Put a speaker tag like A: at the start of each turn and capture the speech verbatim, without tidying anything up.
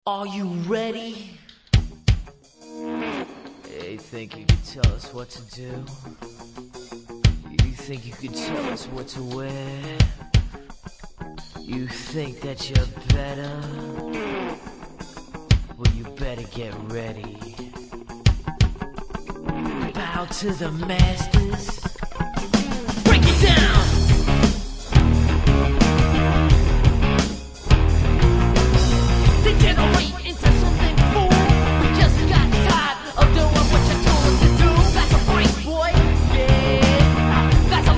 A: Are you ready? Hey, think you could tell us what to do? You think you could tell us what to wear? You think that you're better? Well, you better get ready. Bow to the masters.